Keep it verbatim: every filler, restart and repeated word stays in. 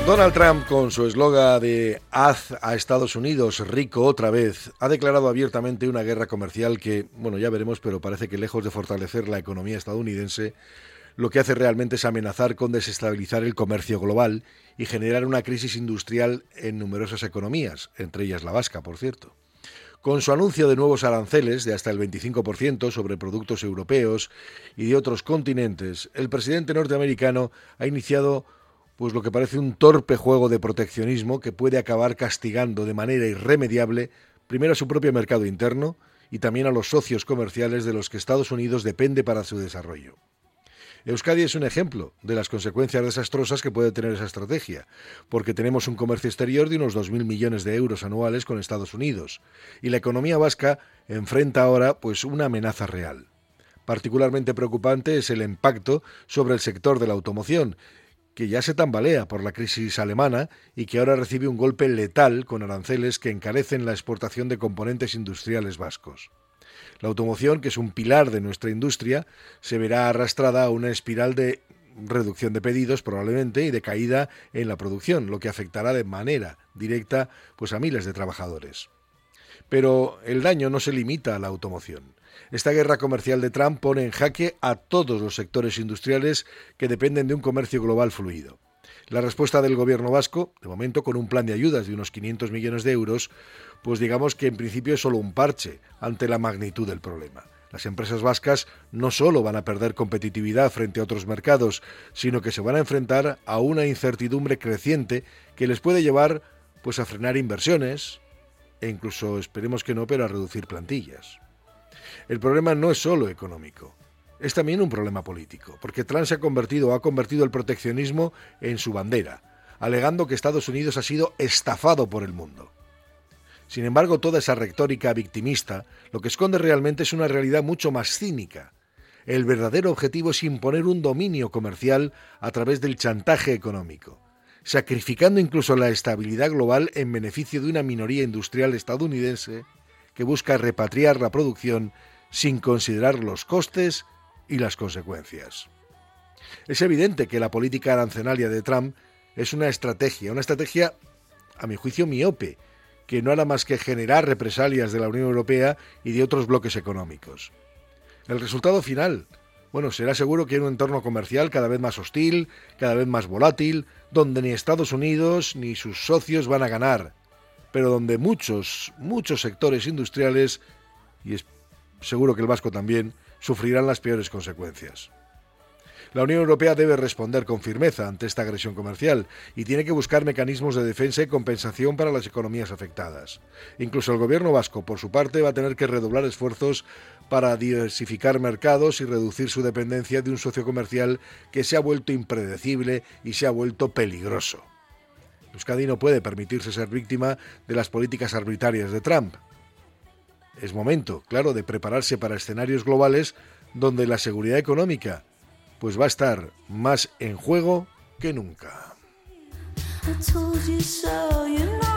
Donald Trump, con su eslogan de "Haz a Estados Unidos rico otra vez", ha declarado abiertamente una guerra comercial que, bueno, ya veremos, pero parece que lejos de fortalecer la economía estadounidense, lo que hace realmente es amenazar con desestabilizar el comercio global y generar una crisis industrial en numerosas economías, entre ellas la vasca, por cierto. Con su anuncio de nuevos aranceles de hasta el veinticinco por ciento sobre productos europeos y de otros continentes, el presidente norteamericano ha iniciado pues lo que parece un torpe juego de proteccionismo que puede acabar castigando de manera irremediable primero a su propio mercado interno y también a los socios comerciales de los que Estados Unidos depende para su desarrollo. Euskadi es un ejemplo de las consecuencias desastrosas que puede tener esa estrategia, porque tenemos un comercio exterior de unos dos mil millones de euros anuales con Estados Unidos, y la economía vasca enfrenta ahora pues una amenaza real. Particularmente preocupante es el impacto sobre el sector de la automoción, que ya se tambalea por la crisis alemana y que ahora recibe un golpe letal con aranceles que encarecen la exportación de componentes industriales vascos. La automoción, que es un pilar de nuestra industria, se verá arrastrada a una espiral de reducción de pedidos probablemente y de caída en la producción, lo que afectará de manera directa pues a miles de trabajadores. Pero el daño no se limita a la automoción. Esta guerra comercial de Trump pone en jaque a todos los sectores industriales que dependen de un comercio global fluido. La respuesta del gobierno vasco, de momento con un plan de ayudas de unos quinientos millones de euros, pues digamos que en principio es solo un parche ante la magnitud del problema. Las empresas vascas no solo van a perder competitividad frente a otros mercados, sino que se van a enfrentar a una incertidumbre creciente que les puede llevar pues a frenar inversiones e incluso, esperemos que no, pero a reducir plantillas. El problema no es solo económico, es también un problema político, porque Trump se ha convertido o ha convertido el proteccionismo en su bandera, alegando que Estados Unidos ha sido estafado por el mundo. Sin embargo, toda esa retórica victimista lo que esconde realmente es una realidad mucho más cínica. El verdadero objetivo es imponer un dominio comercial a través del chantaje económico, sacrificando incluso la estabilidad global en beneficio de una minoría industrial estadounidense que busca repatriar la producción sin considerar los costes y las consecuencias. Es evidente que la política arancelaria de Trump es una estrategia, una estrategia, a mi juicio, miope, que no hará más que generar represalias de la Unión Europea y de otros bloques económicos. El resultado final, bueno, será seguro que hay un entorno comercial cada vez más hostil, cada vez más volátil, donde ni Estados Unidos ni sus socios van a ganar, pero donde muchos, muchos sectores industriales, y es seguro que el vasco también, sufrirán las peores consecuencias. La Unión Europea debe responder con firmeza ante esta agresión comercial y tiene que buscar mecanismos de defensa y compensación para las economías afectadas. Incluso el gobierno vasco, por su parte, va a tener que redoblar esfuerzos para diversificar mercados y reducir su dependencia de un socio comercial que se ha vuelto impredecible y se ha vuelto peligroso. Euskadi no puede permitirse ser víctima de las políticas arbitrarias de Trump. Es momento, claro, de prepararse para escenarios globales donde la seguridad económica pues va a estar más en juego que nunca. I told you so, you know.